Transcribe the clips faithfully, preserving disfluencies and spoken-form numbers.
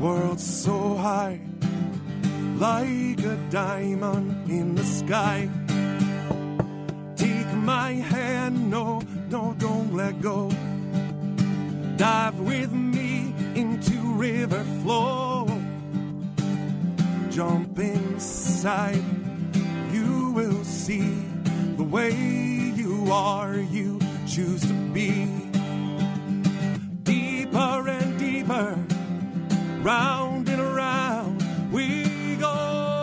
world so high, like a diamond in the sky. Take my hand, no, no, don't let go. Dive with me into river flow. Jump inside, you will see the way you are, you choose to be. Deeper and deeper, round and around we go.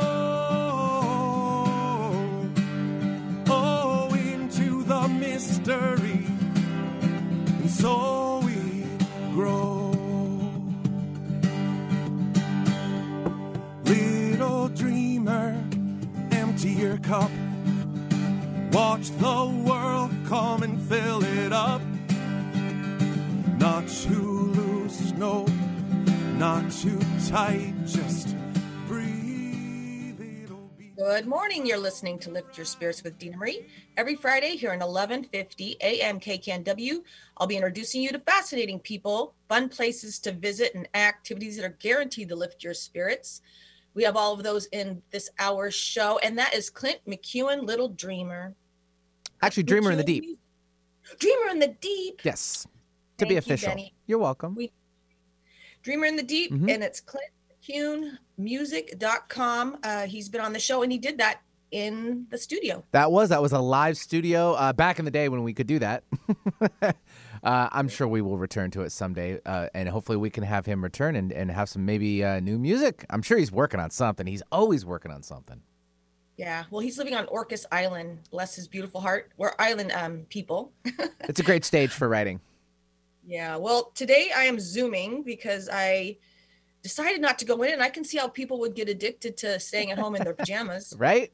Oh, into the mystery, and so we grow. Little dreamer, empty your cup. Watch the world come and fill it up. Not too loose, no, not too tight, just breathe. It'll be... Good morning. You're listening to Lift Your Spirits with Dina Marie. Every Friday here on eleven fifty A M K K N W, I'll be introducing you to fascinating people, fun places to visit, and activities that are guaranteed to lift your spirits. We have all of those in this hour's show, and that is Clint McEwen, Little Dreamer. Actually, Dreamer McEwen, in the Deep. Dreamer in the Deep. Yes. To be official. You, You're welcome. We, Dreamer in the Deep, mm-hmm. and it's clint mckewen music dot com. Uh, he's been on the show, and he did that in the studio. That was that was a live studio uh, back in the day when we could do that. uh, I'm sure we will return to it someday, uh, and hopefully we can have him return and, and have some maybe uh, new music. I'm sure he's working on something. He's always working on something. Yeah, well, he's living on Orcas Island. Bless his beautiful heart. We're island um, people. It's a great stage for writing. Yeah, well, today I am Zooming because I decided not to go in, and I can see how people would get addicted to staying at home in their pajamas. Right?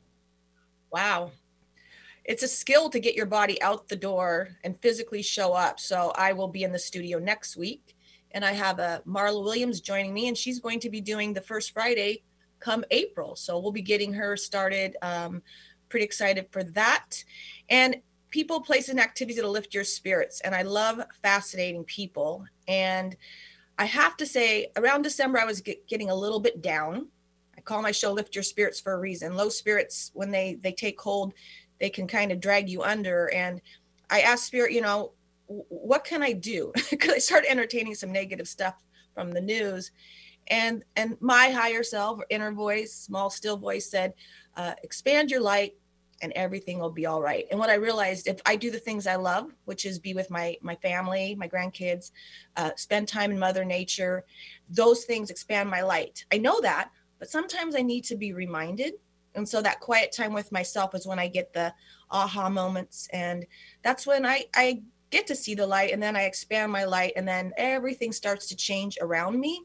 Wow. It's a skill to get your body out the door and physically show up. So I will be in the studio next week, and I have a Marla Williams joining me, and she's going to be doing the first Friday come April. So we'll be getting her started. Um, pretty excited for that. And people, places, and activities that'll lift your spirits. And I love fascinating people. And I have to say, around December, I was get, getting a little bit down. I call my show Lift Your Spirits for a reason. Low spirits, when they, they take hold, they can kind of drag you under. And I asked Spirit, you know, what can I do? Because I started entertaining some negative stuff from the news. And and my higher self, or inner voice, small, still voice said, uh, expand your light and everything will be all right. And what I realized, if I do the things I love, which is be with my my family, my grandkids, uh, spend time in Mother Nature, those things expand my light. I know that, but sometimes I need to be reminded. And so that quiet time with myself is when I get the aha moments. And that's when I, I get to see the light, and then I expand my light, and then everything starts to change around me.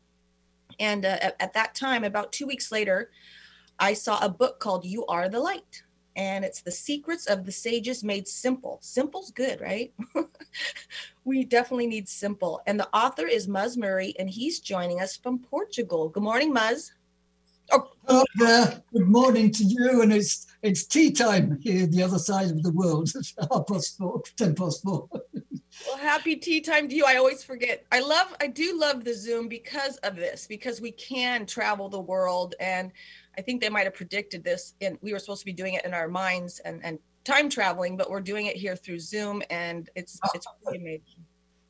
And uh, at, at that time, about two weeks later, I saw a book called You Are the Light. And it's The Secrets of the Sages Made Simple. Simple's good, right? We definitely need simple. And the author is Muzz Murray, and he's joining us from Portugal. Good morning, Muzz. Oh, Hello there. Good morning to you. And it's it's tea time here, the other side of the world. Half past four, ten past four. Well, happy tea time to you. I always forget. I love, I do love the Zoom because of this, because we can travel the world. And I think they might have predicted this, and we were supposed to be doing it in our minds and, and time traveling, but we're doing it here through Zoom, and it's it's pretty amazing.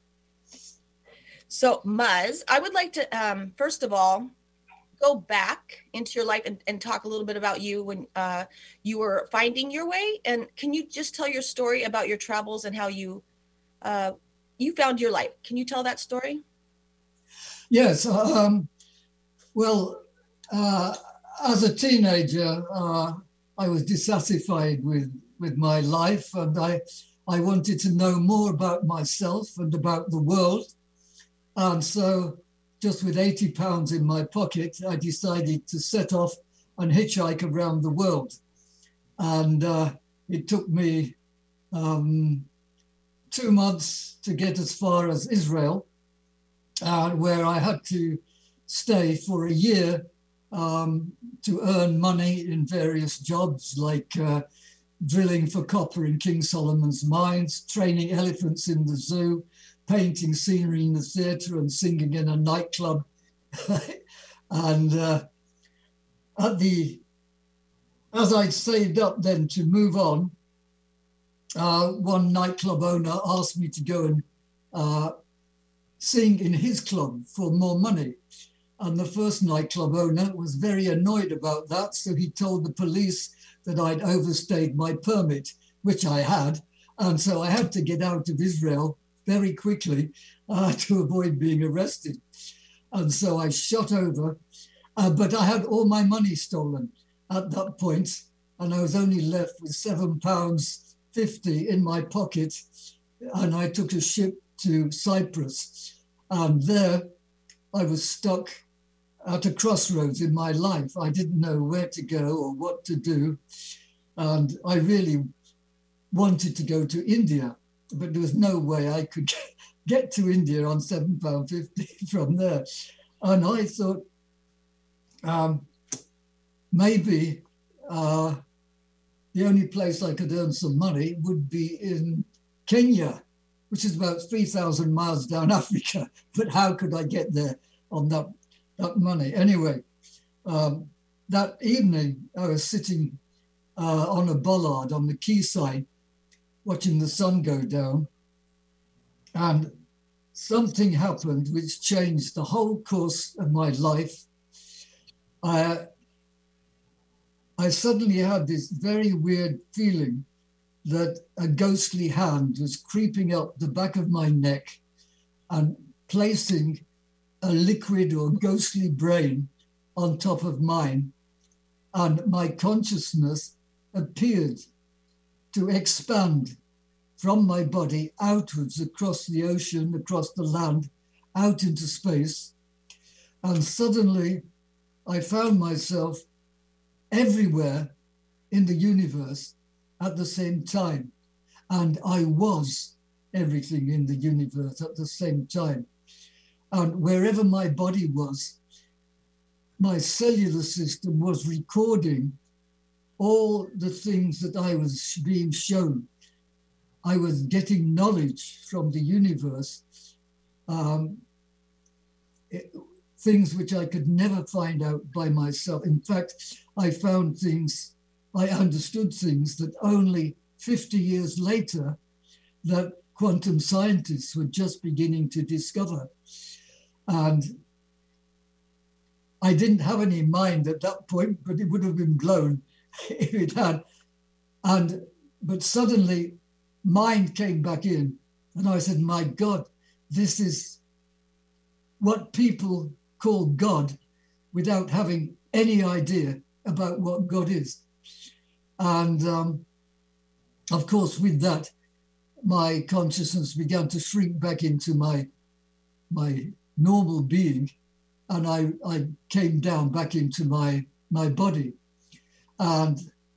So, Muzz, I would like to, um, first of all, go back into your life and, and talk a little bit about you when uh, you were finding your way. And can you just tell your story about your travels and how you uh, you found your life? Can you tell that story? Yes. Um, well, uh, as a teenager, uh, I was dissatisfied with, with my life, and I, I wanted to know more about myself and about the world. And so just with eighty pounds in my pocket, I decided to set off and hitchhike around the world. And uh, it took me um, two months to get as far as Israel, uh, where I had to stay for a year um, to earn money in various jobs, like uh, drilling for copper in King Solomon's mines, training elephants in the zoo, painting scenery in the theatre, and singing in a nightclub. And uh, at the, as I'd saved up then to move on, uh, one nightclub owner asked me to go and uh, sing in his club for more money. And the first nightclub owner was very annoyed about that. So he told the police that I'd overstayed my permit, which I had. And so I had to get out of Israel very quickly uh, to avoid being arrested. And so I shot over, uh, but I had all my money stolen at that point, and I was only left with seven pounds fifty in my pocket. And I took a ship to Cyprus. And there I was stuck at a crossroads in my life. I didn't know where to go or what to do. And I really wanted to go to India, but there was no way I could get to India on seven pounds fifty from there. And I thought um, maybe uh, the only place I could earn some money would be in Kenya, which is about three thousand miles down Africa. But how could I get there on that, that money? Anyway, um, that evening I was sitting uh, on a bollard on the quayside, watching the sun go down, and something happened which changed the whole course of my life. I, I suddenly had this very weird feeling that a ghostly hand was creeping up the back of my neck and placing a liquid or ghostly brain on top of mine. And my consciousness appeared to expand from my body outwards across the ocean, across the land, out into space. And suddenly I found myself everywhere in the universe at the same time. And I was everything in the universe at the same time. And wherever my body was, my cellular system was recording all the things that I was being shown. I was getting knowledge from the universe, um, it, things which I could never find out by myself. In fact, I found things, I understood things that only fifty years later that quantum scientists were just beginning to discover. And I didn't have any mind at that point, but it would have been blown if it had. And, but suddenly mind came back in and I said, my God, this is what people call God without having any idea about what God is. And um, of course, with that, my consciousness began to shrink back into my, my normal being. And I, I came down back into my, my body. And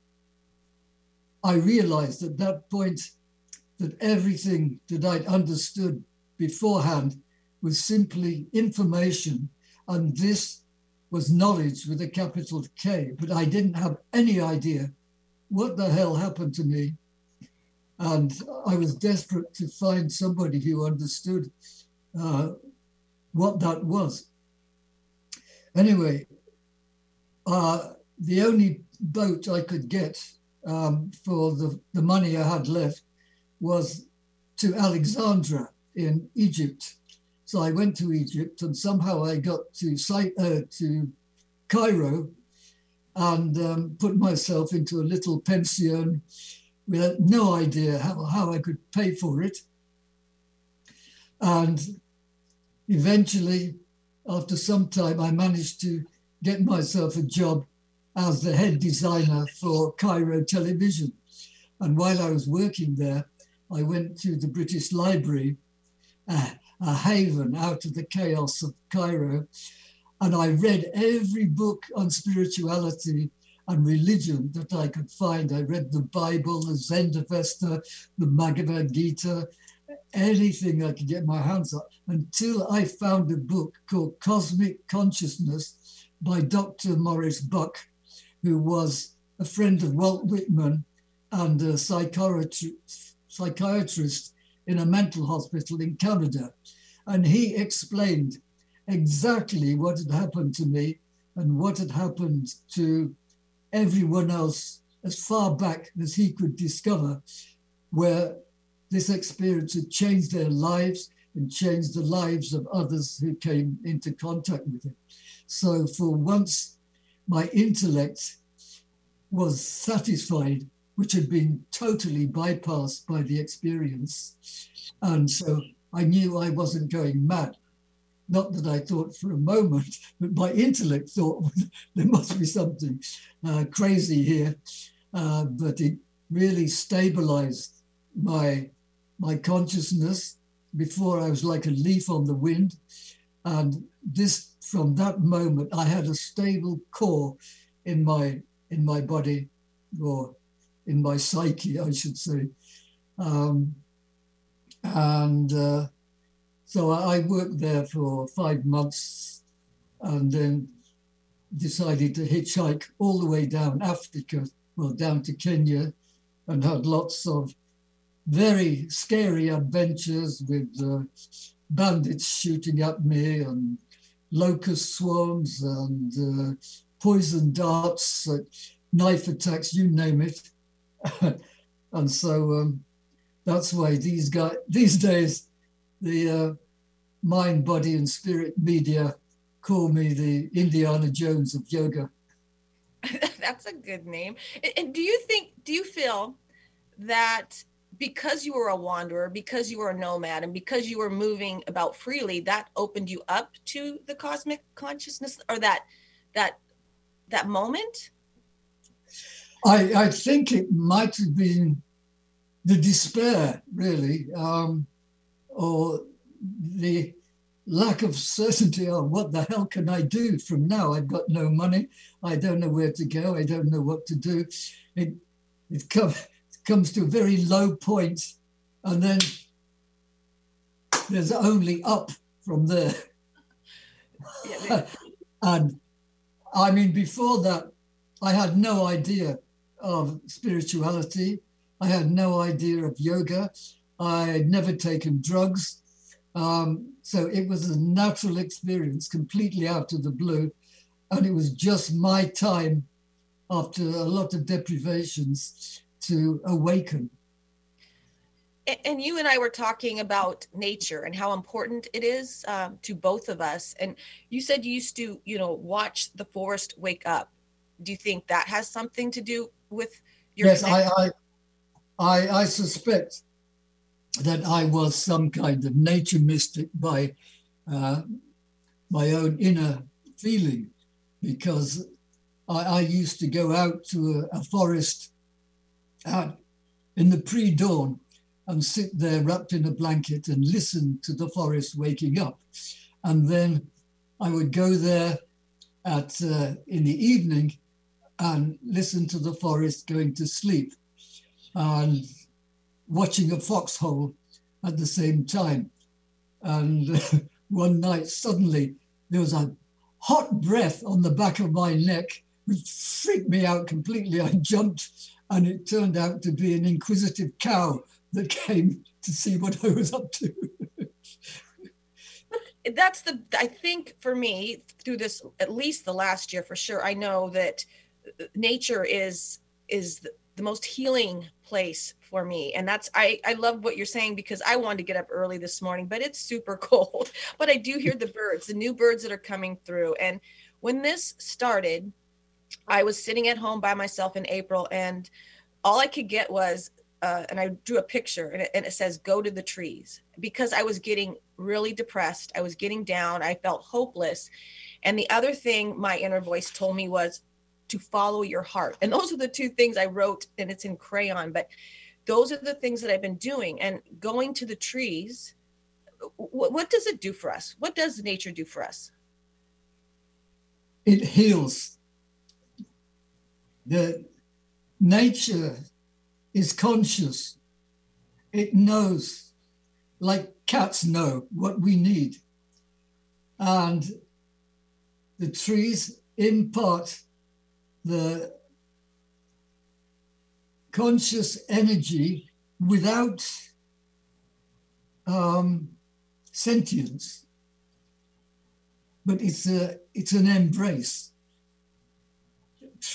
I realized at that point that everything that I'd understood beforehand was simply information. And this was knowledge with a capital K. But I didn't have any idea what the hell happened to me. And I was desperate to find somebody who understood uh, what that was. Anyway, uh, the only boat I could get um, for the, the money I had left was to Alexandria in Egypt. So I went to Egypt and somehow I got to, uh, to Cairo and um, put myself into a little pension with no idea how, how I could pay for it. And eventually, after some time, I managed to get myself a job as the head designer for Cairo Television. And while I was working there, I went to the British Library, uh, a haven out of the chaos of Cairo, and I read every book on spirituality and religion that I could find. I read the Bible, the Zendavesta, the Bhagavad Gita, anything I could get my hands on, until I found a book called Cosmic Consciousness by Doctor Maurice Buck, who was a friend of Walt Whitman and a psychiatrist, psychiatrist in a mental hospital in Canada. And he explained exactly what had happened to me and what had happened to everyone else as far back as he could discover, where this experience had changed their lives and changed the lives of others who came into contact with it. So for once, my intellect was satisfied, which had been totally bypassed by the experience. And so I knew I wasn't going mad. Not that I thought for a moment, but my intellect thought there must be something uh, crazy here. Uh, but it really stabilized my, my consciousness. Before I was like a leaf on the wind. And this, from that moment, I had a stable core in my, in my body, or in my psyche, I should say. Um, and uh, so I worked there for five months and then decided to hitchhike all the way down Africa, well, down to Kenya, and had lots of very scary adventures with uh, bandits shooting at me and locust swarms and uh, poison darts, uh, knife attacks, you name it. And so um, that's why these guys, these days, the uh, mind, body and spirit media call me the Indiana Jones of yoga. That's a good name. And, and do you think, do you feel that because you were a wanderer, because you were a nomad, and because you were moving about freely, that opened you up to the cosmic consciousness, or that that that moment? I, I think it might have been the despair, really, um, or the lack of certainty on what the hell can I do from now? I've got no money. I don't know where to go. I don't know what to do. It it comes. comes to a very low point, and then there's only up from there. Yeah, and I mean, before that, I had no idea of spirituality. I had no idea of yoga. I had never taken drugs. Um, so it was a natural experience, completely out of the blue. And it was just my time, after a lot of deprivations, to awaken. And you and I were talking about nature and how important it is um, to both of us. And you said you used to, you know, watch the forest wake up. Do you think that has something to do with your Yes, I, I, I, I suspect that I was some kind of nature mystic by uh, my own inner feeling, because I, I used to go out to a, a forest out in the pre-dawn and sit there wrapped in a blanket and listen to the forest waking up. And then I would go there at uh, in the evening and listen to the forest going to sleep and watching a foxhole at the same time. And uh, one night suddenly there was a hot breath on the back of my neck, which freaked me out completely. I jumped, and it turned out to be an inquisitive cow that came to see what I was up to. That's the, I think for me, through this, at least the last year for sure, I know that nature is is the, the most healing place for me. And that's, I, I love what you're saying, because I wanted to get up early this morning, but it's super cold. But I do hear the birds, the new birds that are coming through. And when this started, I was sitting at home by myself in April, and all I could get was, uh, and I drew a picture, and it, and it says, go to the trees, because I was getting really depressed. I was getting down. I felt hopeless. And the other thing my inner voice told me was to follow your heart. And those are the two things I wrote, and it's in crayon, but those are the things that I've been doing. And going to the trees, what, what does it do for us? What does nature do for us? It heals. The nature is conscious. It knows, like cats know, what we need. And the trees impart the conscious energy without um, sentience. But it's a it's an embrace.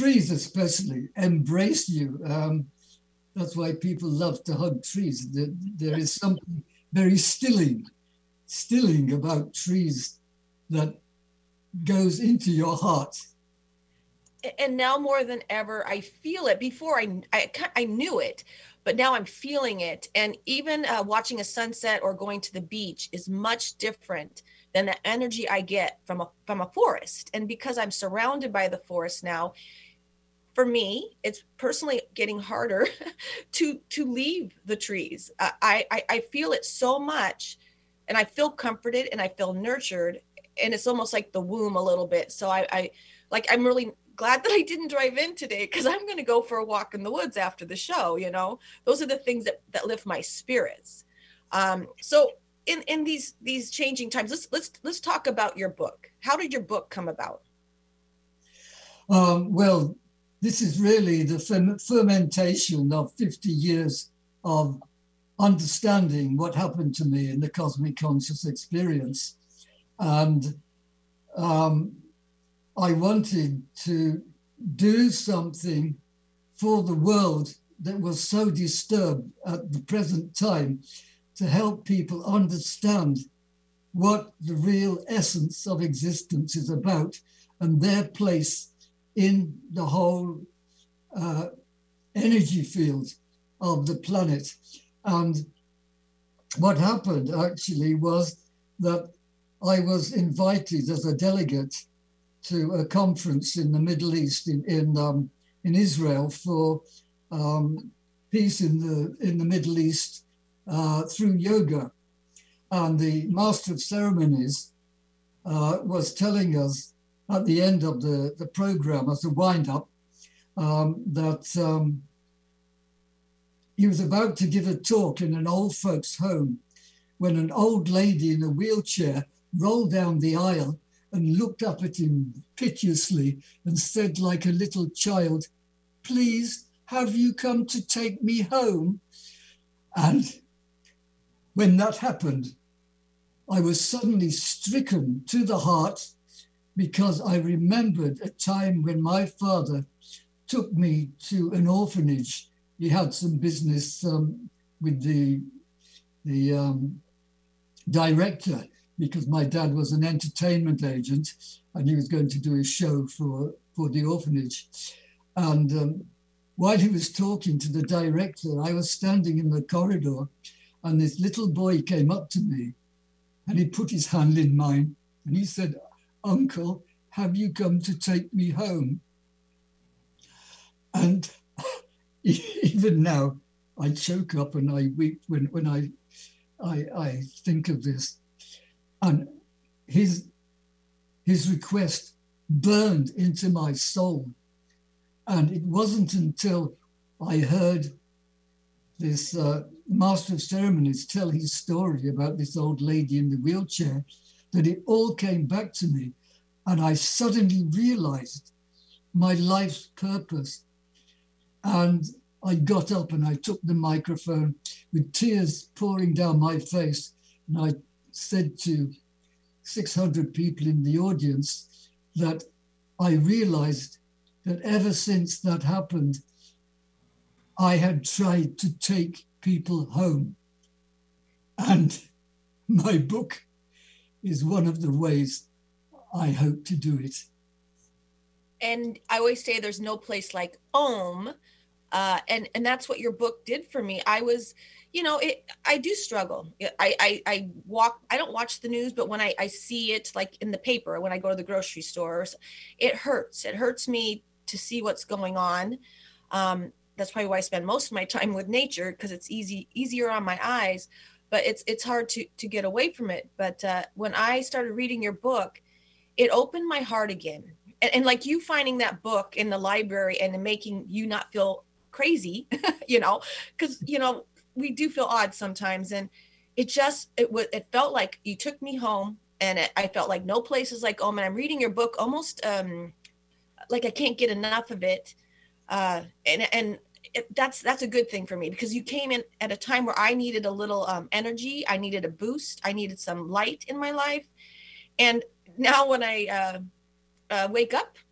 trees especially embrace you. Um, that's why people love to hug trees. There, there is something very stilling, stilling about trees that goes into your heart. And now more than ever, I feel it. Before I, I, I knew it, but now I'm feeling it. And even uh, watching a sunset or going to the beach is much different than the energy I get from a from a forest. And because I'm surrounded by the forest now, for me, it's personally getting harder to to leave the trees. Uh, I, I I feel it so much, and I feel comforted and I feel nurtured, and it's almost like the womb a little bit. So I, I like I'm really glad that I didn't drive in today, because I'm going to go for a walk in the woods after the show. You know, those are the things that, that lift my spirits. Um, so in, in these, these changing times, let's, let's, let's talk about your book. How did your book come about? Um, well, this is really the ferm- fermentation of fifty years of understanding what happened to me in the cosmic conscious experience. And um, I wanted to do something for the world that was so disturbed at the present time, to help people understand what the real essence of existence is about and their place in the whole uh, energy field of the planet. And what happened actually was that I was invited as a delegate to a conference in the Middle East, in in, um, in Israel, for um, peace in the in the Middle East uh, through yoga. And the Master of Ceremonies uh, was telling us at the end of the, the program, as a wind-up, um, that um, he was about to give a talk in an old folks' home when an old lady in a wheelchair rolled down the aisle and looked up at him piteously and said, like a little child, "Please, have you come to take me home?" And when that happened, I was suddenly stricken to the heart, because I remembered a time when my father took me to an orphanage. He had some business um, with the, the um, director, because my dad was an entertainment agent and he was going to do a show for, for the orphanage. And um, while he was talking to the director, I was standing in the corridor, and this little boy came up to me and he put his hand in mine and he said, "Uncle, have you come to take me home?" And even now, I choke up and I weep when, when I, I, I think of this. And his, his request burned into my soul. And it wasn't until I heard this uh, Master of Ceremonies tell his story about this old lady in the wheelchair that it all came back to me. And I suddenly realized my life's purpose. And I got up and I took the microphone with tears pouring down my face. And I said to six hundred people in the audience that I realized that ever since that happened, I had tried to take people home. And my book is one of the ways I hope to do it. And I always say there's no place like home. Uh, and, and that's what your book did for me. I was, you know, it, I do struggle. I, I, I walk, I don't watch the news, but when I, I see it like in the paper, when I go to the grocery stores, it hurts. It hurts me to see what's going on. Um, that's probably why I spend most of my time with nature, because it's easy, easier on my eyes, but it's, it's hard to, to get away from it. But uh, when I started reading your book, it opened my heart again. And, and like you finding that book in the library and making you not feel crazy, you know, because, you know, we do feel odd sometimes. And it just, it was, it felt like you took me home, and it, I felt like no place is like home. And I'm reading your book almost um, like I can't get enough of it. Uh, and and it, that's, that's a good thing for me, because you came in at a time where I needed a little um, energy. I needed a boost. I needed some light in my life. And now when I uh, uh, wake up,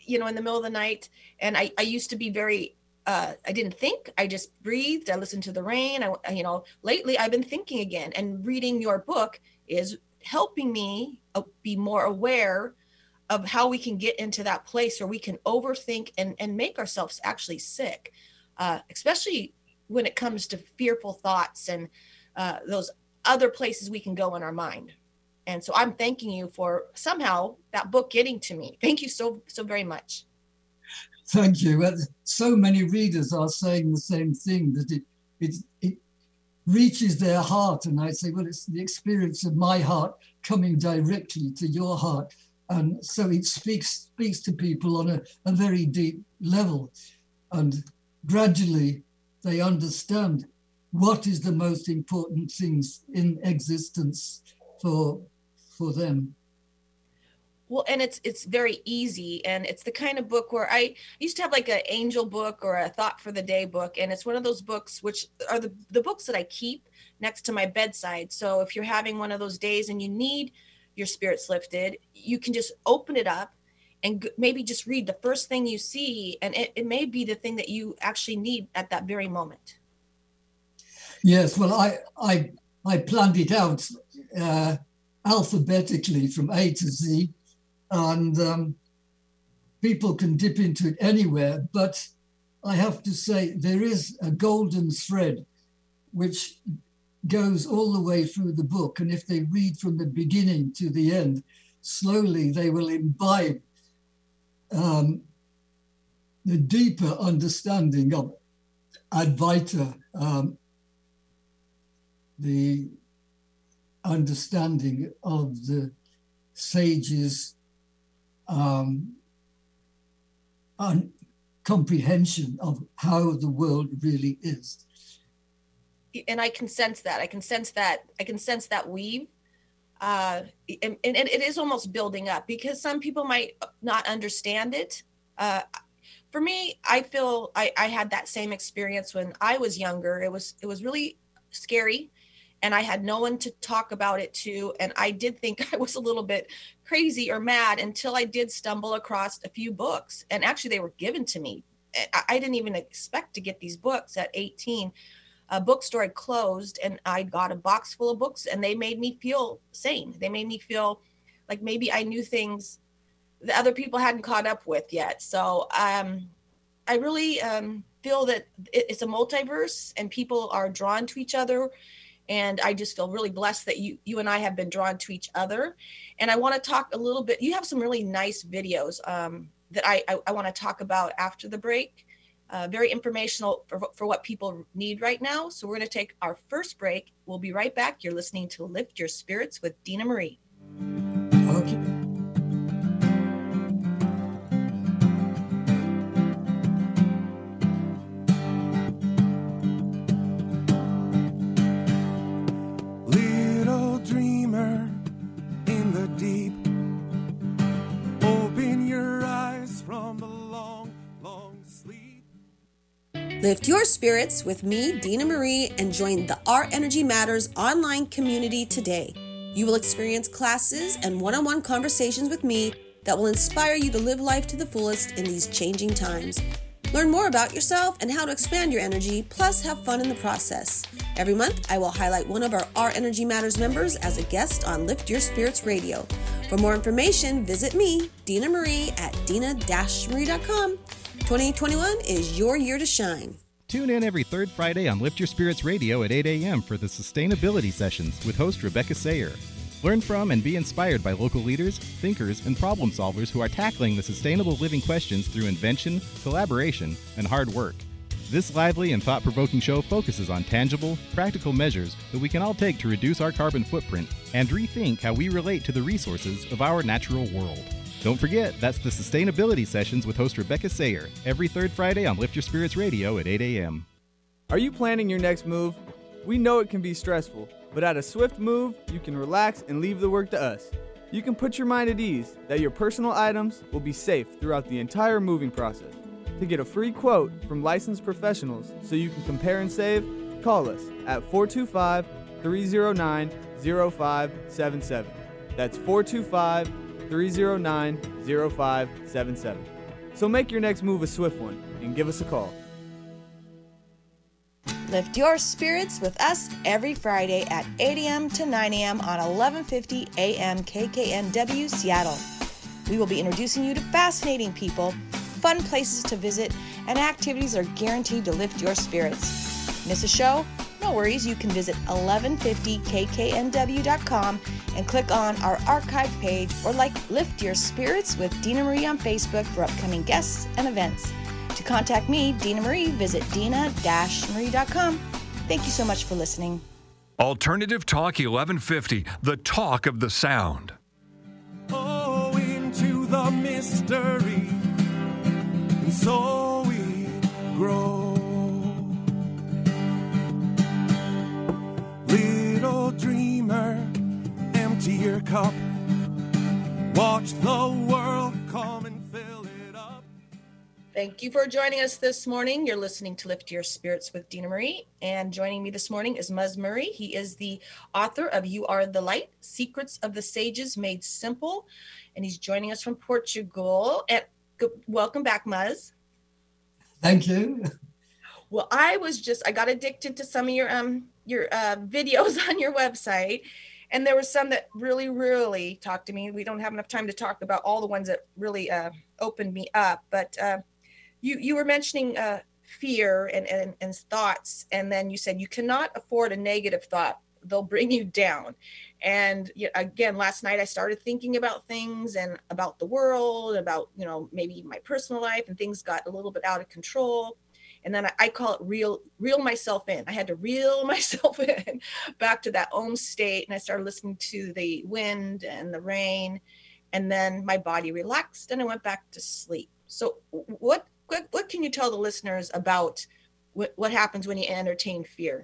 you know, in the middle of the night. And I, I used to be very, uh, I didn't think, I just breathed. I listened to the rain. I, you know, lately I've been thinking again, and reading your book is helping me be more aware of how we can get into that place where we can overthink and, and make ourselves actually sick, uh, especially when it comes to fearful thoughts and uh, those other places we can go in our mind. And so I'm thanking you for somehow that book getting to me. Thank you so, so very much. Thank you. So many readers are saying the same thing, that it, it, it reaches their heart. And I say, well, it's the experience of my heart coming directly to your heart. And so it speaks speaks to people on a, a very deep level. And gradually they understand what is the most important things in existence for, for them. Well, and it's it's very easy, and it's the kind of book where I used to have like an angel book or a thought for the day book, and it's one of those books which are the, the books that I keep next to my bedside. So if you're having one of those days and you need your spirits lifted, you can just open it up and g- maybe just read the first thing you see, and it, it may be the thing that you actually need at that very moment. Yes, well, I I, I planned it out uh, alphabetically from A to Z, and um, people can dip into it anywhere, but I have to say there is a golden thread which goes all the way through the book. And if they read from the beginning to the end, slowly they will imbibe um, the deeper understanding of Advaita, um, the understanding of the sages' um, un- comprehension of how the world really is. And I can sense that. I can sense that. I can sense that weave. Uh, and, and it is almost building up, because some people might not understand it. Uh, for me, I feel I, I had that same experience when I was younger. It was it was really scary, and I had no one to talk about it to. And I did think I was a little bit crazy or mad until I did stumble across a few books. And actually, they were given to me. I, I didn't even expect to get these books at eighteen. A bookstore had closed, and I got a box full of books, and they made me feel sane. They made me feel like maybe I knew things that other people hadn't caught up with yet. So um, I really um, feel that it's a multiverse, and people are drawn to each other. And I just feel really blessed that you you and I have been drawn to each other. And I want to talk a little bit. You have some really nice videos um, that I, I, I want to talk about after the break. Uh, very informational for, for what people need right now. So we're going to take our first break. We'll be right back. You're listening to Lift Your Spirits with Dina Marie. Okay. Little dreamer in the deep, open your eyes from the long, long sleep. Lift your spirits with me, Dina Marie, and join the Our Energy Matters online community today. You will experience classes and one-on-one conversations with me that will inspire you to live life to the fullest in these changing times. Learn more about yourself and how to expand your energy, plus have fun in the process. Every month, I will highlight one of our Our Energy Matters members as a guest on Lift Your Spirits Radio. For more information, visit me, Dina Marie, at dina dash marie dot com. twenty twenty-one is your year to shine. Tune in every third Friday on Lift Your Spirits Radio at eight a.m. for the Sustainability Sessions with host Rebecca Sayer. Learn from and be inspired by local leaders, thinkers, and problem solvers who are tackling the sustainable living questions through invention, collaboration, and hard work. This lively and thought-provoking show focuses on tangible, practical measures that we can all take to reduce our carbon footprint and rethink how we relate to the resources of our natural world. Don't forget, that's the Sustainability Sessions with host Rebecca Sayer, every third Friday on Lift Your Spirits Radio at eight a.m. Are you planning your next move? We know it can be stressful, but at a Swift Move, you can relax and leave the work to us. You can put your mind at ease that your personal items will be safe throughout the entire moving process. To get a free quote from licensed professionals so you can compare and save, call us at four two five, three zero nine, zero five seven seven. That's four two five, three zero nine, zero five seven seven. So make your next move a swift one and give us a call. Lift your spirits with us every Friday at eight a.m. to nine a.m. on eleven fifty a.m. K K N W Seattle. We will be introducing you to fascinating people, fun places to visit, and activities are guaranteed to lift your spirits. Miss a show? No worries, you can visit eleven fifty K K N W dot com and click on our archive page, or like Lift Your Spirits with Dina Marie on Facebook for upcoming guests and events. To contact me, Dina Marie, visit dina dash marie dot com. Thank you so much for listening. Alternative Talk eleven fifty, the talk of the sound. Oh, into the mystery, and so we grow. Little dreamer, empty your cup. Watch the world come and fill it up. Thank you for joining us this morning. You're listening to Lift Your Spirits with Dina Marie. And joining me this morning is Muzz Murray. He is the author of You Are the Light, Secrets of the Sages Made Simple. And he's joining us from Portugal. And welcome back, Muzz. Thank you. Well, I was just, I got addicted to some of your um your uh, videos on your website. And there were some that really, really talked to me. We don't have enough time to talk about all the ones that really uh, opened me up. But uh, you you were mentioning uh, fear and, and, and thoughts. And then you said you cannot afford a negative thought. They'll bring you down. And you know, again, last night I started thinking about things and about the world, about, you know, maybe my personal life, and things got a little bit out of control. And then I, I call it reel, reel myself in. I had to reel myself in back to that Om state. And I started listening to the wind and the rain. And then my body relaxed and I went back to sleep. So what what, what can you tell the listeners about what, what happens when you entertain fear?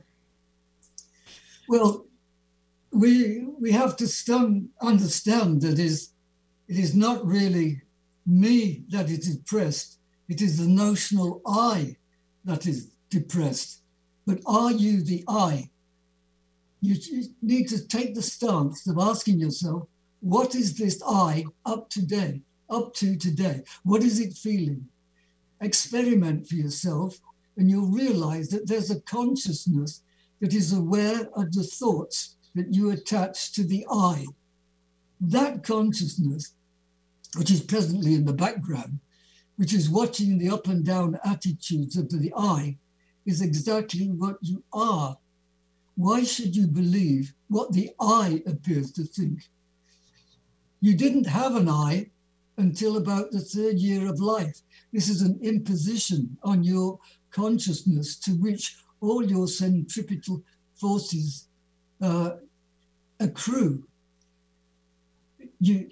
Well, we we have to stun, understand that is, it is not really me that is depressed. It is the notional I that is depressed. But are you the I? You need to take the stance of asking yourself, what is this I up today, up to today? What is it feeling? Experiment for yourself and you'll realize that there's a consciousness that is aware of the thoughts that you attach to the I. That consciousness, which is presently in the background, which is watching the up and down attitudes of the I, is exactly what you are. Why should you believe what the I appears to think? You didn't have an I until about the third year of life. This is an imposition on your consciousness to which all your centripetal forces uh, accrue. You,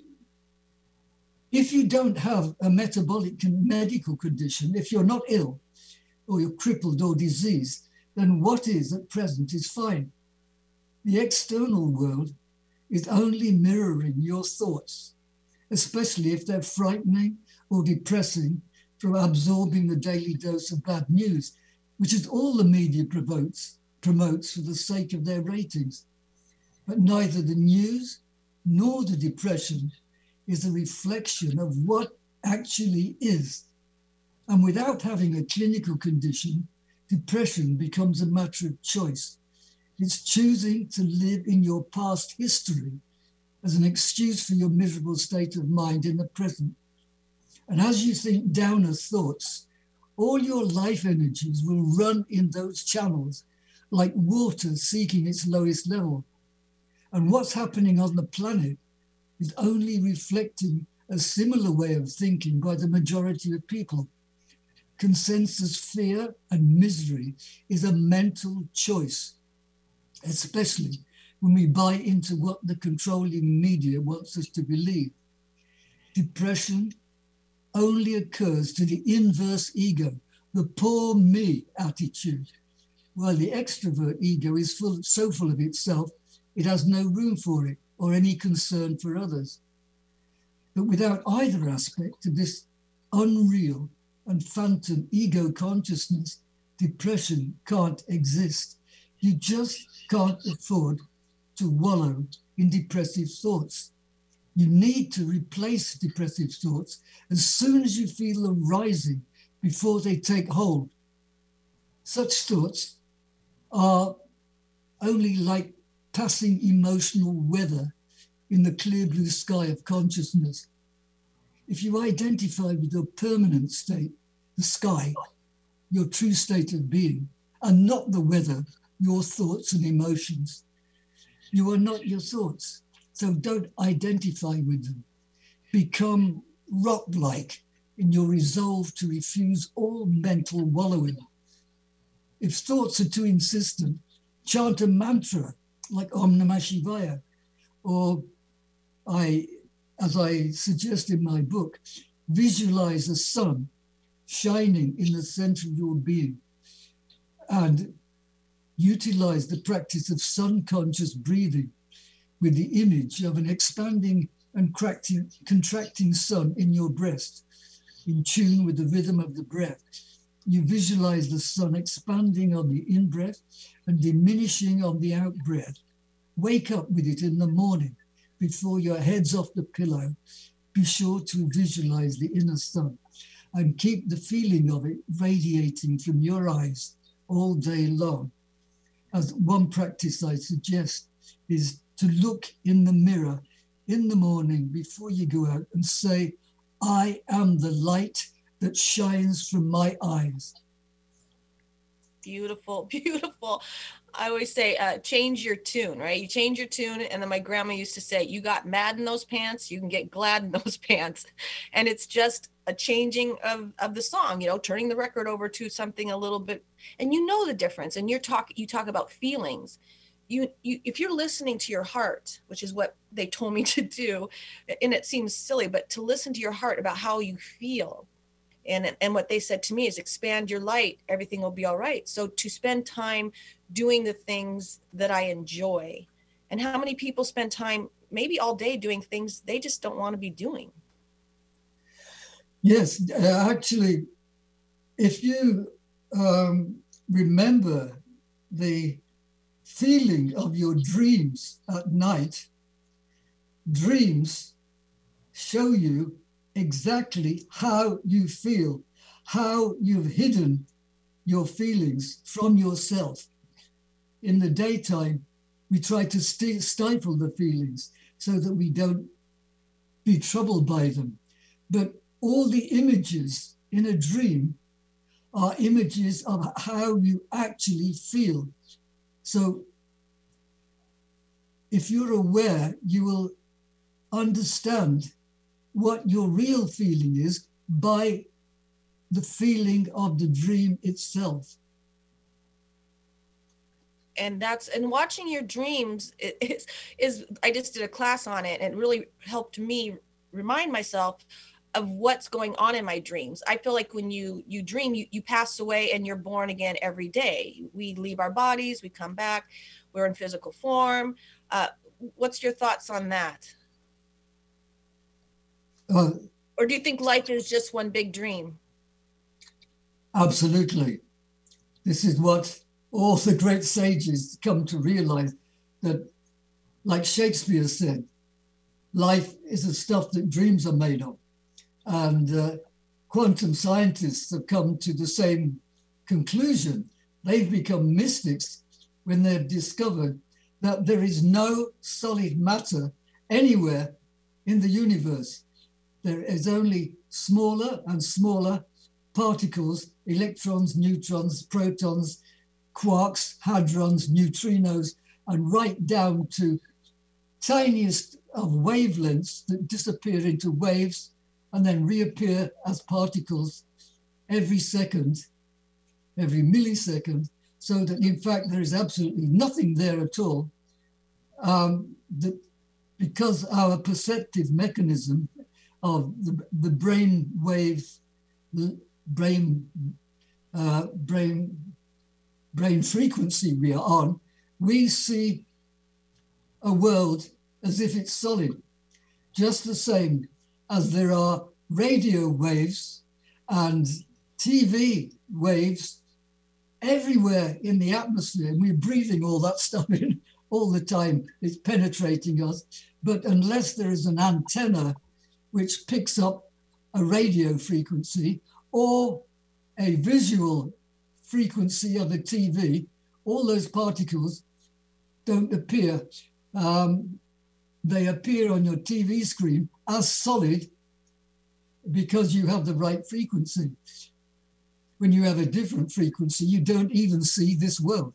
if you don't have a metabolic medical condition, if you're not ill or you're crippled or diseased, then what is at present is fine. The external world is only mirroring your thoughts, especially if they're frightening or depressing from absorbing the daily dose of bad news, which is all the media promotes, promotes for the sake of their ratings. But neither the news nor the depression is a reflection of what actually is. And without having a clinical condition, depression becomes a matter of choice. It's choosing to live in your past history as an excuse for your miserable state of mind in the present. And as you think downer thoughts, all your life energies will run in those channels like water seeking its lowest level. And what's happening on the planet is only reflecting a similar way of thinking by the majority of people. Consensus fear and misery is a mental choice, especially when we buy into what the controlling media wants us to believe. Depression only occurs to the inverse ego, the poor me attitude, while the extrovert ego is full, so full of itself, it has no room for it or any concern for others. But without either aspect of this unreal and phantom ego consciousness, depression can't exist. You just can't afford to wallow in depressive thoughts. You need to replace depressive thoughts as soon as you feel them rising before they take hold. Such thoughts are only like passing emotional weather in the clear blue sky of consciousness. If you identify with your permanent state, the sky, your true state of being, and not the weather, your thoughts and emotions, you are not your thoughts. So don't identify with them. Become rock-like in your resolve to refuse all mental wallowing. If thoughts are too insistent, chant a mantra like Om Namah Shivaya, or I, as I suggest in my book, visualize the sun shining in the center of your being and utilize the practice of sun-conscious breathing with the image of an expanding and contracting sun in your breast, in tune with the rhythm of the breath. You visualize the sun expanding on the in-breath and diminishing on the out-breath. Wake up with it in the morning before your head's off the pillow. Be sure to visualize the inner sun and keep the feeling of it radiating from your eyes all day long. As one practice I suggest is to look in the mirror in the morning before you go out and say, I am the light that shines from my eyes. Beautiful, beautiful. I always say, uh, change your tune, right? You change your tune. And then my grandma used to say, you got mad in those pants, you can get glad in those pants. And it's just a changing of, of the song, you know, turning the record over to something a little bit, and you know the difference. And you're talk, you talk about feelings. You, you, if you're listening to your heart, which is what they told me to do, and it seems silly, but to listen to your heart about how you feel. And, and what they said to me is expand your light, everything will be all right. So to spend time doing the things that I enjoy. And how many people spend time maybe all day doing things they just don't want to be doing? Yes, uh, actually, if you um, remember the feeling of your dreams at night, dreams show you exactly how you feel, how you've hidden your feelings from yourself. In the daytime, we try to st- stifle the feelings so that we don't be troubled by them. But all the images in a dream are images of how you actually feel. So if you're aware, you will understand what your real feeling is by the feeling of the dream itself. And that's, and watching your dreams is, is, I just did a class on it, and it really helped me remind myself of what's going on in my dreams. I feel like when you, you dream, you, you pass away and you're born again every day. We leave our bodies, we come back, we're in physical form. Uh, what's your thoughts on that? Uh, or do you think life is just one big dream? Absolutely. This is what all the great sages come to realize, that, like Shakespeare said, life is the stuff that dreams are made of. And uh, quantum scientists have come to the same conclusion. They've become mystics when they've discovered that there is no solid matter anywhere in the universe. There is only smaller and smaller particles, electrons, neutrons, protons, quarks, hadrons, neutrinos, and right down to tiniest of wavelengths that disappear into waves and then reappear as particles every second, every millisecond, so that in fact there is absolutely nothing there at all. Um, that because our perceptive mechanism of the, the brain waves, the brain, uh, brain, brain frequency we are on, we see a world as if it's solid, just the same as there are radio waves and T V waves everywhere in the atmosphere, and we're breathing all that stuff in all the time. It's penetrating us. But unless there is an antenna which picks up a radio frequency or a visual frequency of a T V, all those particles don't appear. Um, they appear on your T V screen as solid because you have the right frequency. When you have a different frequency, you don't even see this world.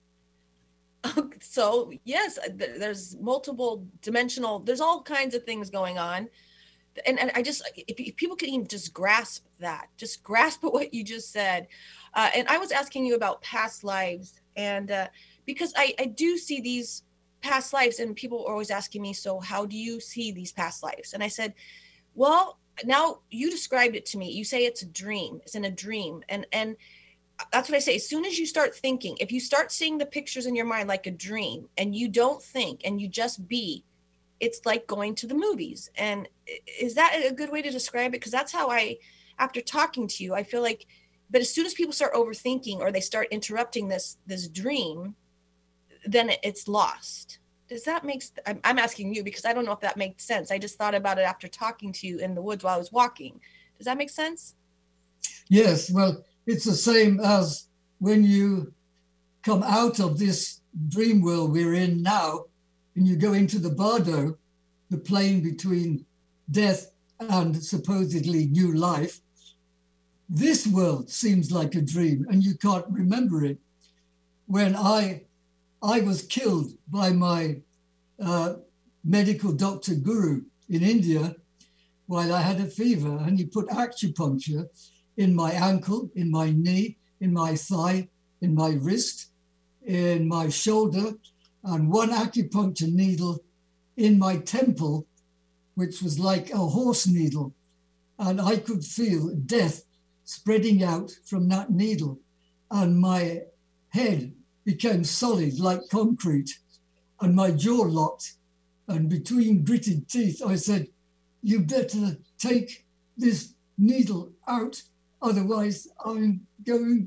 So yes, there's multiple dimensional, there's all kinds of things going on. And, and I just, if, if people can even just grasp that, just grasp at what you just said. Uh, and I was asking you about past lives, and uh, because I, I do see these past lives, and people are always asking me, so how do you see these past lives? And I said, well, now you described it to me. You say it's a dream, it's in a dream. And, and that's what I say. As soon as you start thinking, if you start seeing the pictures in your mind like a dream, and you don't think and you just be, it's like going to the movies. And is that a good way to describe it? Because that's how I, after talking to you, I feel like, but as soon as people start overthinking or they start interrupting this, this dream, then it's lost. Does that make, I'm, I'm asking you because I don't know if that makes sense. I just thought about it after talking to you in the woods while I was walking. Does that make sense? Yes, well, it's the same as when you come out of this dream world we're in now, and you go into the bardo, the plane between death and supposedly new life. This world seems like a dream and you can't remember it. When I, I was killed by my uh, medical doctor guru in India while I had a fever, and he put acupuncture in my ankle, in my knee, in my thigh, in my wrist, in my shoulder, and one acupuncture needle in my temple, which was like a horse needle. And I could feel death spreading out from that needle. And my head became solid like concrete, and my jaw locked. And between gritted teeth, I said, you better take this needle out, otherwise I'm going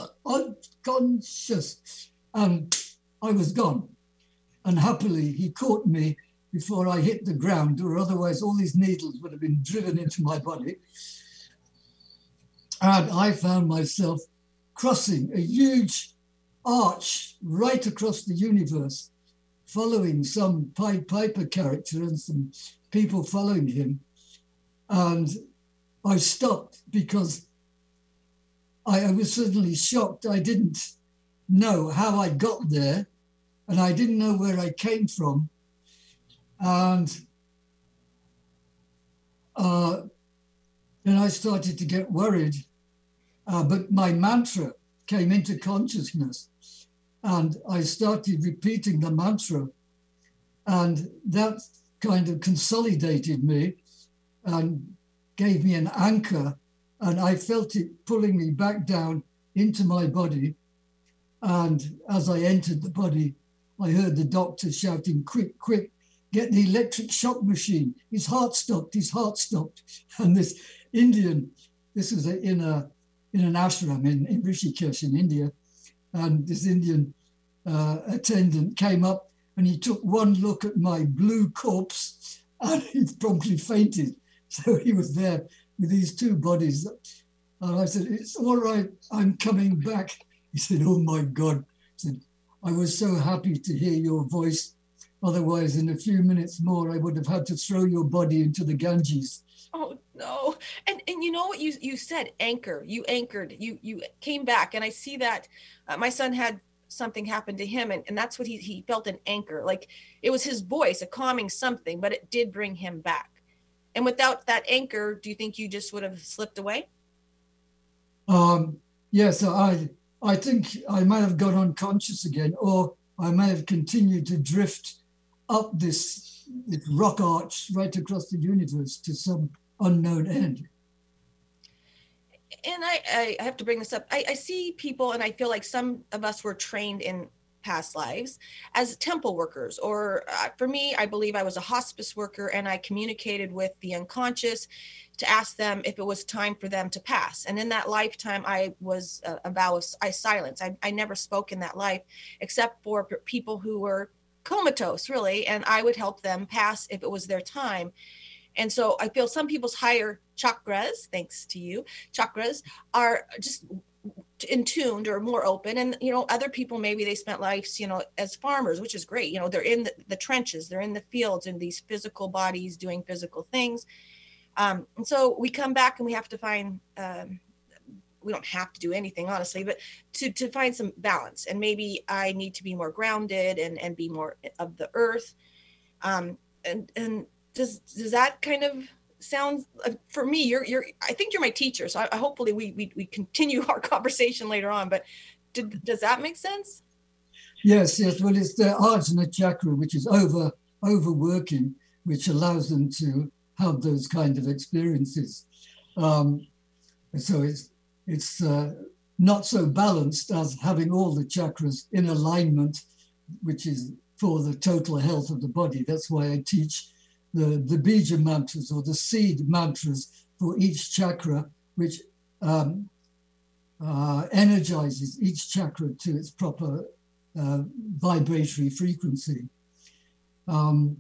unconscious. And I was gone. And happily, he caught me before I hit the ground, or otherwise all these needles would have been driven into my body. And I found myself crossing a huge arch right across the universe, following some Pied Piper character and some people following him. And I stopped because I, I was suddenly shocked. I didn't know how I got there, and I didn't know where I came from. And uh, then I started to get worried. Uh, but my mantra came into consciousness, and I started repeating the mantra, and that kind of consolidated me and gave me an anchor, and I felt it pulling me back down into my body. And as I entered the body, I heard the doctor shouting, quick, quick, get the electric shock machine. His heart stopped, his heart stopped. And this Indian, this was a, in a in an ashram in, in Rishikesh in India. And this Indian uh, attendant came up and he took one look at my blue corpse and he promptly fainted. So he was there with these two bodies. And I said, it's all right, I'm coming back. He said, oh my God. He said, I was so happy to hear your voice. Otherwise, in a few minutes more, I would have had to throw your body into the Ganges. Oh no. And and you know what you you said, anchor, you anchored, you you came back. And I see that uh, my son had something happen to him, and, and that's what he, he felt, an anchor. Like it was his voice, a calming something, but it did bring him back. And without that anchor, do you think you just would have slipped away? Um, yes, I I think I might have got unconscious again, or I may have continued to drift up this, this rock arch right across the universe to some unknown end. And I, I have to bring this up. I, I see people, and I feel like some of us were trained in past lives as temple workers, or uh, for me, I believe I was a hospice worker, and I communicated with the unconscious to ask them if it was time for them to pass. And in that lifetime, I was a, a vow of I silence. I, I never spoke in that life, except for p- people who were comatose, really, and I would help them pass if it was their time. And so I feel some people's higher chakras, thanks to you, chakras are just in tuned or more open. And, you know, other people, maybe they spent lives, you know, as farmers, which is great. You know, they're in the, the trenches, they're in the fields, in these physical bodies doing physical things. Um, and so we come back and we have to find, um, we don't have to do anything, honestly, but to, to find some balance. And maybe I need to be more grounded and, and be more of the earth. Um, and, and does, does that kind of sound, uh, for me, you're, you're, I think you're my teacher. So I, I hopefully we, we, we continue our conversation later on, but did, does that make sense? Yes, yes. Well, it's the Ajna chakra, which is over, overworking, which allows them to have those kind of experiences. Um, so it's, it's uh, not so balanced as having all the chakras in alignment, which is for the total health of the body. That's why I teach the, the bija mantras or the seed mantras for each chakra, which um, uh, energizes each chakra to its proper uh, vibratory frequency. Um,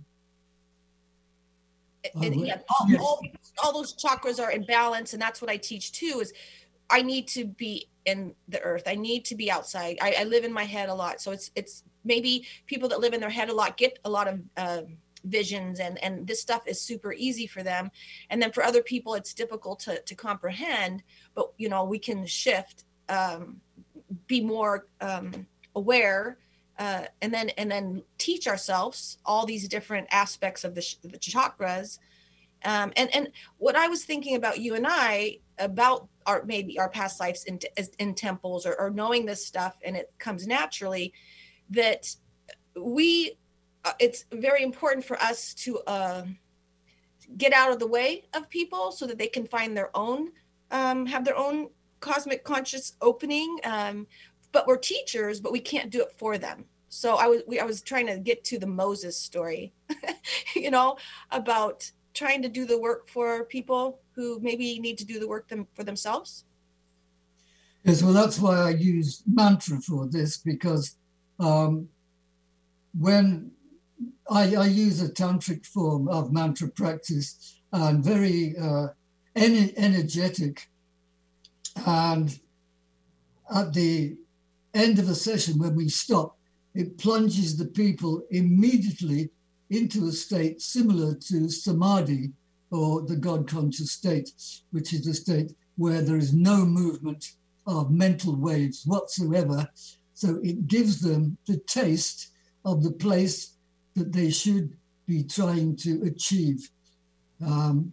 and, uh, yeah, all, yes. all, all those chakras are in balance, and that's what I teach too, is I need to be in the earth. I need to be outside. I, I live in my head a lot. So it's it's maybe people that live in their head a lot get a lot of uh, visions, and, and this stuff is super easy for them. And then for other people, it's difficult to, to comprehend, but, you know, we can shift, um, be more um, aware, uh, and then and then teach ourselves all these different aspects of the, sh- the chakras. Um, and, and what I was thinking about you and I, about our maybe our past lives in, in temples, or, or knowing this stuff, and it comes naturally, that we, uh, it's very important for us to uh, get out of the way of people so that they can find their own, um, have their own cosmic conscious opening. Um, but we're teachers, but we can't do it for them. So I was, we, I was trying to get to the Moses story, you know, about trying to do the work for people who maybe need to do the work them for themselves. Yes, well, that's why I use mantra for this, because um, when I, I use a tantric form of mantra practice, and very uh, ener- energetic, and at the end of a session when we stop, it plunges the people immediately into a state similar to samadhi, or the God conscious state, which is a state where there is no movement of mental waves whatsoever. So it gives them the taste of the place that they should be trying to achieve. Um,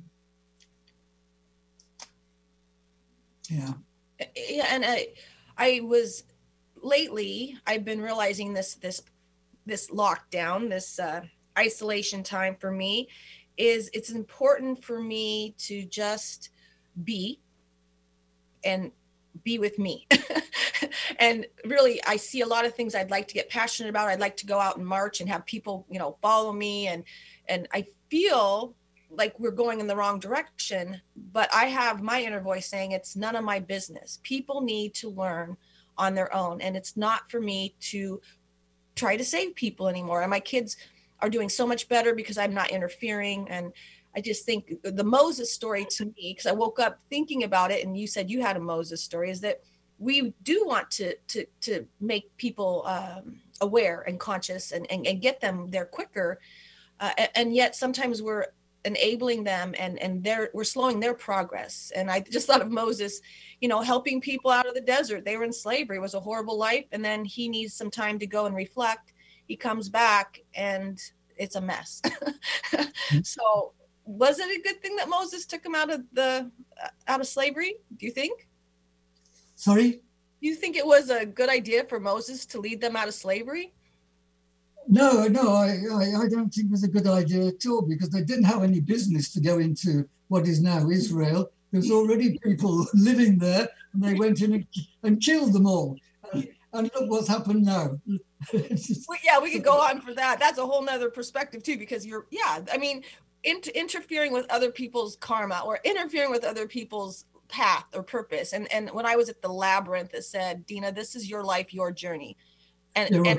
yeah. Yeah, and I, I was lately, I've been realizing this, this, this lockdown, this uh, isolation time for me, is it's important for me to just be and be with me. And really, I see a lot of things I'd like to get passionate about. I'd like to go out and march and have people, you know, follow me. And, and I feel like we're going in the wrong direction, but I have my inner voice saying it's none of my business. People need to learn on their own. And it's not for me to try to save people anymore. And my kids are doing so much better because I'm not interfering. And I just think the Moses story to me, because I woke up thinking about it, and you said you had a Moses story, is that we do want to to to make people um, aware and conscious, and, and, and get them there quicker. Uh, and yet sometimes we're enabling them, and, and they're, we're slowing their progress. And I just thought of Moses, you know, helping people out of the desert. They were in slavery. It was a horrible life. And then he needs some time to go and reflect. He comes back and it's a mess. So was it a good thing that Moses took him out of the, uh, out of slavery? Do you think? Sorry? Do you think it was a good idea for Moses to lead them out of slavery? No, no, I, I, I don't think it was a good idea at all, because they didn't have any business to go into what is now Israel. There's already people living there, and they went in and, and killed them all. And, and look what's happened now. Well, yeah, we could go on for that. That's a whole nother perspective too, because you're, yeah, I mean, inter- interfering with other people's karma, or interfering with other people's path or purpose. And and when I was at the labyrinth, it said, Dina, this is your life, your journey. And, You're right. and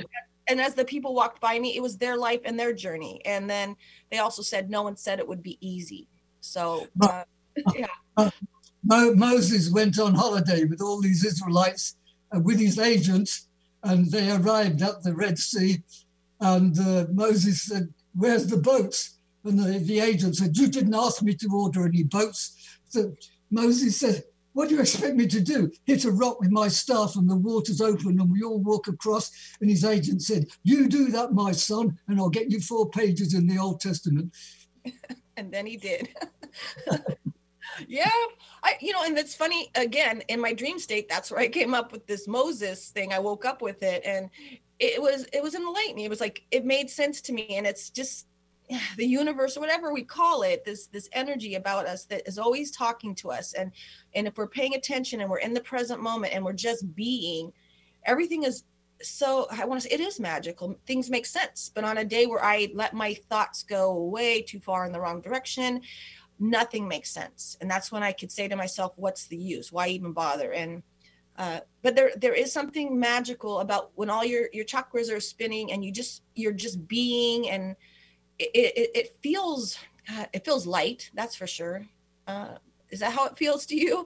and as the people walked by me, it was their life and their journey. And then they also said, no one said it would be easy. So, uh, yeah. Uh, Mo- Moses went on holiday with all these Israelites uh, with his agents, and they arrived at the Red Sea. And uh, Moses said, "Where's the boats?" And the, the agent said, "You didn't ask me to order any boats." So Moses said, "What do you expect me to do? Hit a rock with my staff and the waters open and we all walk across?" And his agent said, "You do that, my son, and I'll get you four pages in the Old Testament." And then he did. Yeah, I, you know, and that's funny, again, in my dream state, that's where I came up with this Moses thing. I woke up with it, and it was, it was enlightening. It was like, it made sense to me. And it's just the universe, or whatever we call it, this, this energy about us that is always talking to us. And, and if we're paying attention and we're in the present moment and we're just being, everything is so, I want to say, it is magical. Things make sense. But on a day where I let my thoughts go way too far in the wrong direction, nothing makes sense. And that's when I could say to myself, what's the use? Why even bother? And, uh, but there, there is something magical about when all your, your chakras are spinning and you just, you're just being, and it, it, it feels, uh, it feels light. That's for sure. Uh, is that how it feels to you?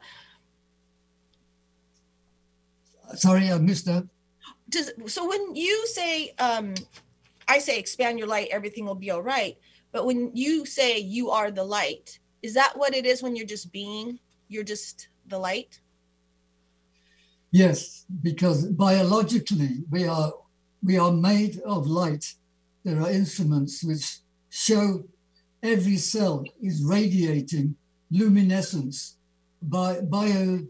Sorry, I missed that. Does, so when you say, um, I say, expand your light, everything will be all right. But when you say you are the light, is that what it is when you're just being? You're just the light? Yes, because biologically we are we are made of light. There are instruments which show every cell is radiating luminescence by bio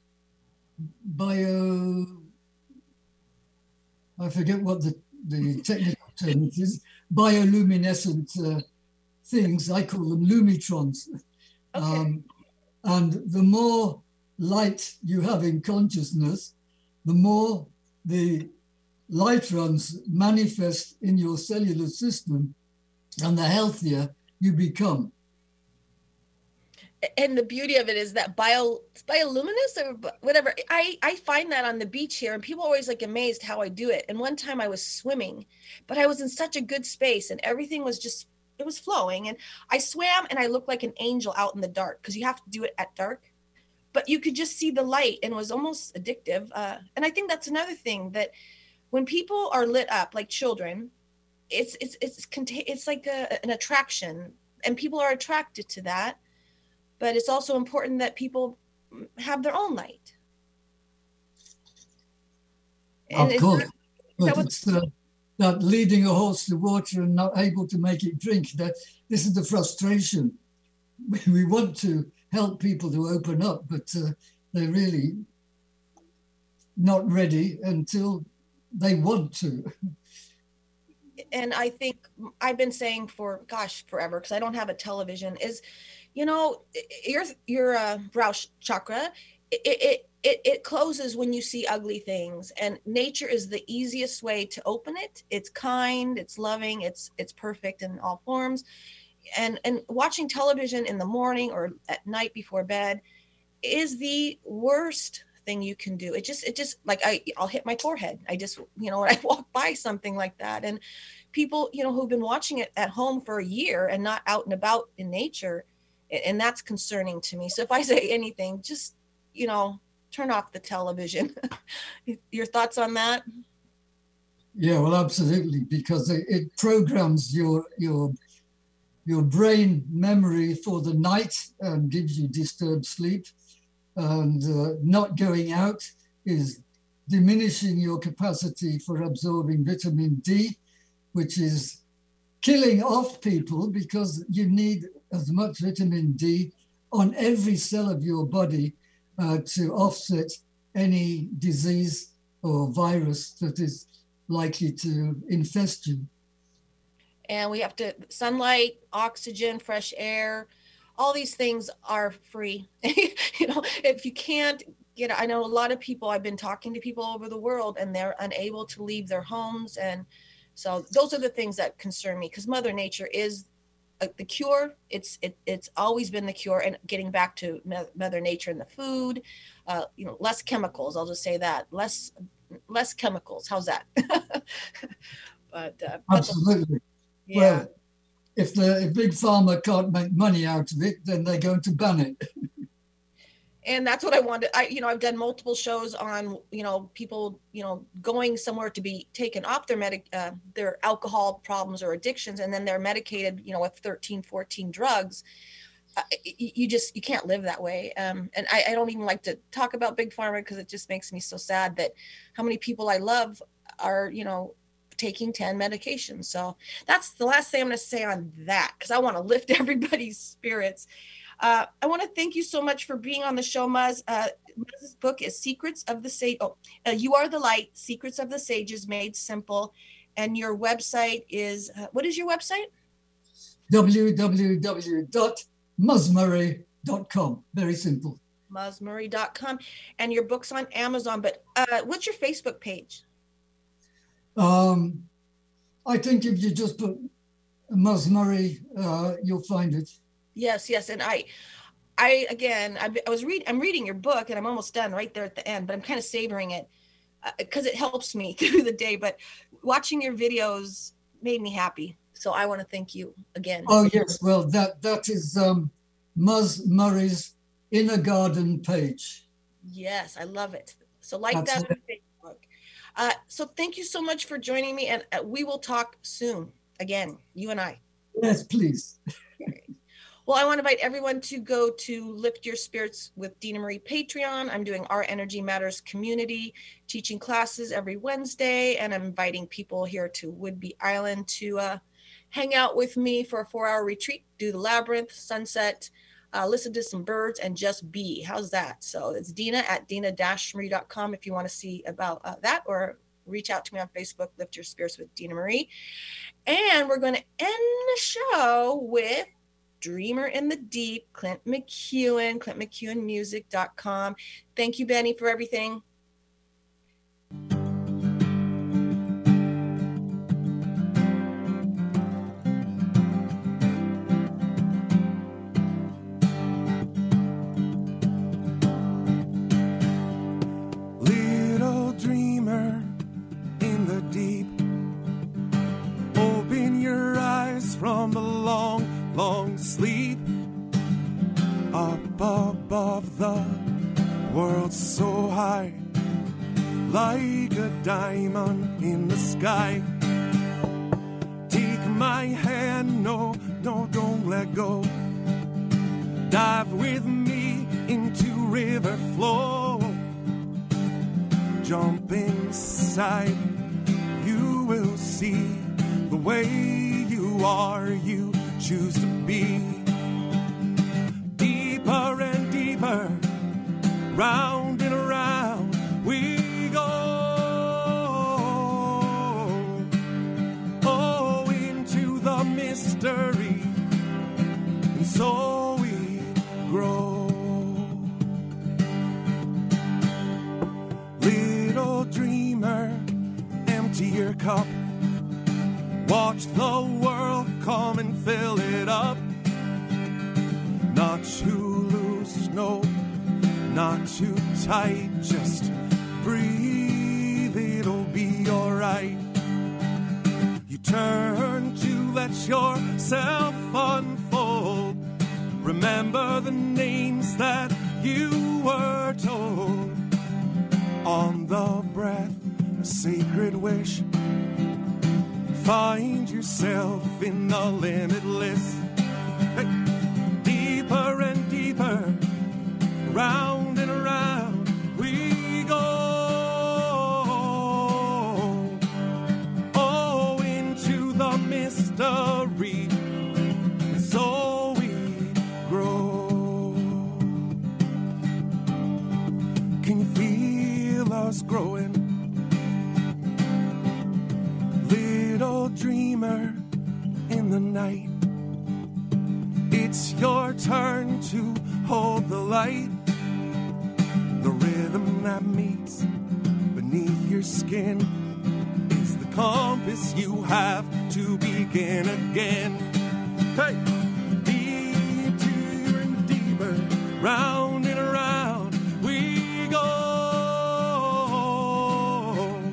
bio I forget what the, the technical term is, bioluminescent uh, things. I call them lumitrons. Okay. Um, and the more light you have in consciousness, the more the lightrons manifest in your cellular system, and the healthier you become. And the beauty of it is that bio bioluminous or whatever, I, I find that on the beach here, and people are always like amazed how I do it. And one time I was swimming, but I was in such a good space and everything was just, it was flowing. And I swam and I looked like an angel out in the dark, because you have to do it at dark. But you could just see the light, and it was almost addictive. Uh, and I think that's another thing, that when people are lit up like children, it's it's it's it's like a, an attraction, and people are attracted to that. But it's also important that people have their own light. And of course, that, but it's uh, that leading a horse to water and not able to make it drink. That this is the frustration. We, we want to help people to open up, but uh, they're really not ready until they want to. And I think I've been saying for, gosh, forever, because I don't have a television, is, you know, your your uh, brow chakra, it, it it it closes when you see ugly things, and nature is the easiest way to open it. It's kind, it's loving, it's it's perfect in all forms. And and watching television in the morning or at night before bed is the worst thing you can do. It just it just like I I'll hit my forehead. I just, you know, when I walk by something like that, and people, you know, who've been watching it at home for a year and not out and about in nature, and that's concerning to me. So if I say anything, just, you know, turn off the television. Your thoughts on that? Yeah, well, absolutely, because it, it programs your your your brain memory for the night and gives you disturbed sleep. And uh, not going out is diminishing your capacity for absorbing vitamin D, which is killing off people, because you need as much vitamin D on every cell of your body uh, to offset any disease or virus that is likely to infest you. And we have to, sunlight, oxygen, fresh air, all these things are free. You know, if you can't get, I know a lot of people, I've been talking to people all over the world, and they're unable to leave their homes. And so those are the things that concern me, because Mother Nature is uh, the cure. It's it, it's always been the cure. And getting back to Mother Nature and the food, uh, you know, less chemicals. I'll just say that, less less chemicals. How's that? but uh, absolutely. Yeah. Well, if the if Big Pharma can't make money out of it, then they're going to ban it. And that's what I wanted. I, you know, I've done multiple shows on, you know, people, you know, going somewhere to be taken off their medic, uh, their alcohol problems or addictions, and then they're medicated, you know, with thirteen, fourteen drugs. Uh, you just, you can't live that way. Um, and I, I don't even like to talk about Big Pharma because it just makes me so sad that how many people I love are, you know, taking ten medications. So that's the last thing I'm going to say on that, because I want to lift everybody's spirits. Uh, I want to thank you so much for being on the show, Muzz. Uh, Muzz's book is Secrets of the Sage. Oh, uh, You Are the Light, Secrets of the Sages Made Simple. And your website is, uh, what is your website? w w w dot muzz murray dot com. Very simple. muzz murray dot com. And your book's on Amazon. But uh, what's your Facebook page? Um, I think if you just put Muzz Murray, uh, you'll find it. Yes, yes, and I, I again, I, I was reading. I'm reading your book, and I'm almost done right there at the end. But I'm kind of savoring it because uh, it helps me through the day. But watching your videos made me happy, so I want to thank you again. Oh yes, well that that is um, Muzz Murray's Inner Garden page. Yes, I love it. So like That's that on Facebook. Uh, so thank you so much for joining me, and uh, we will talk soon again, you and I. Yes, please. Well, I want to invite everyone to go to Lift Your Spirits with Dina Marie Patreon. I'm doing Our Energy Matters community teaching classes every Wednesday, and I'm inviting people here to Whidbey Island to uh, hang out with me for a four-hour retreat, do the labyrinth, sunset, uh, listen to some birds, and just be. How's that? So it's Dina at dina dash marie dot com if you want to see about uh, that, or reach out to me on Facebook, Lift Your Spirits with Dina Marie. And we're going to end the show with Dreamer in the Deep, Clint McEwen, clint mcewen music dot com. Thank you, Benny, for everything. Little dreamer in the deep, open your eyes from the long long sleep. Up above the world so high, like a diamond in the sky. Take my hand, no, no, don't let go. Dive with me into river flow. Jump inside, you will see the way you are, you choose to be. Deeper and deeper, round and around we go. Oh, into the mystery, and so we grow. Little dreamer, empty your cup. Watch the world come and fill it up. Not too loose, no, not too tight. Just breathe, it'll be alright. You turn to let yourself unfold. Remember the names that you were told. On the breath, a sacred wish. Find yourself in the limitless. Hey. Deeper and deeper, round and around we go. Oh, into the mystery, and so we grow. Can you feel us growing? Little dreamer in the night, it's your turn to hold the light. The rhythm that meets beneath your skin is the compass you have to begin again. Hey! Deeper and deeper, round and around we go.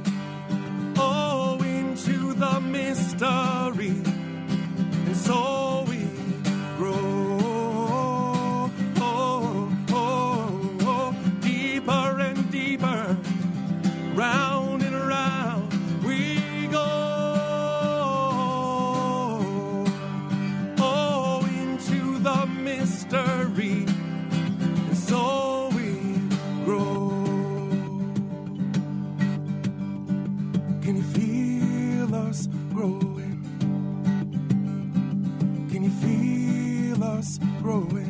round and round we go. Oh, into the mystery, and so we grow. Can you feel us growing? Can you feel us growing?